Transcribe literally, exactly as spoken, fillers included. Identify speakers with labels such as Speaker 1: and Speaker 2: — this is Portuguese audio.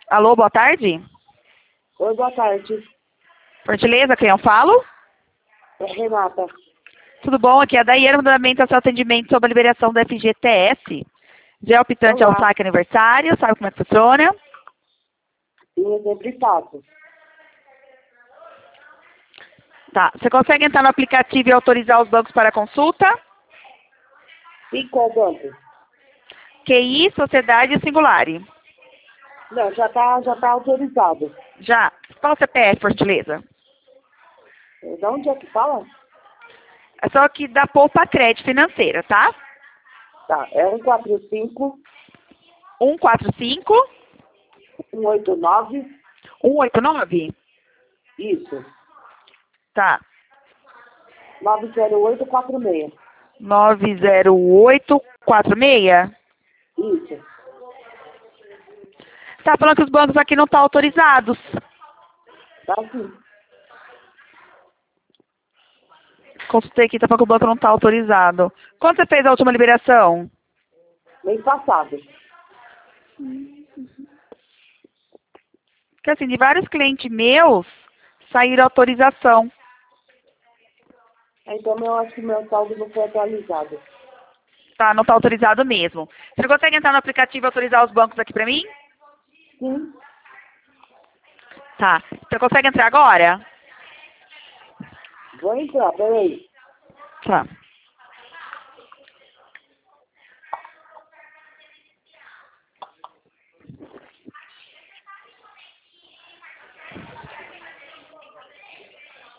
Speaker 1: Alô, boa tarde.
Speaker 2: Oi, boa tarde.
Speaker 1: Fortaleza, quem eu falo?
Speaker 2: É Renata.
Speaker 1: Tudo bom? Aqui é a Daiane, mandamento ao seu atendimento sobre a liberação do F G T S. Gel pitante ao
Speaker 2: Olá.
Speaker 1: saque aniversário, sabe como é que funciona?
Speaker 2: E eu sempre faço.
Speaker 1: Tá. Você consegue entrar no aplicativo e autorizar os bancos para consulta?
Speaker 2: E qual banco?
Speaker 1: Q I, Sociedade e Singulari.
Speaker 2: Não, já tá, já tá autorizado.
Speaker 1: Já. Qual o C P F, Fortaleza?
Speaker 2: É, De onde é que fala?
Speaker 1: É só que da Poupa Crédito Financeira, tá?
Speaker 2: Tá, é um quatro cinco,
Speaker 1: um quatro cinco,
Speaker 2: um oito nove.
Speaker 1: um oito nove?
Speaker 2: Isso.
Speaker 1: Tá.
Speaker 2: nove zero oito quatro seis.
Speaker 1: nove zero oito quatro seis?
Speaker 2: Isso.
Speaker 1: Você tá falando que os bancos aqui não estão autorizados.
Speaker 2: Tá sim.
Speaker 1: Consultei aqui, tá falando que o banco não está autorizado. Quando você fez a última liberação?
Speaker 2: Mês passado.
Speaker 1: Porque assim, de vários clientes meus, saíram autorização.
Speaker 2: Então eu acho que meu saldo não foi atualizado.
Speaker 1: Tá, não está autorizado mesmo. Você consegue entrar no aplicativo e autorizar os bancos aqui pra mim?
Speaker 2: Sim.
Speaker 1: Tá. Você consegue entrar agora?
Speaker 2: Vou entrar, peraí.
Speaker 1: Tá.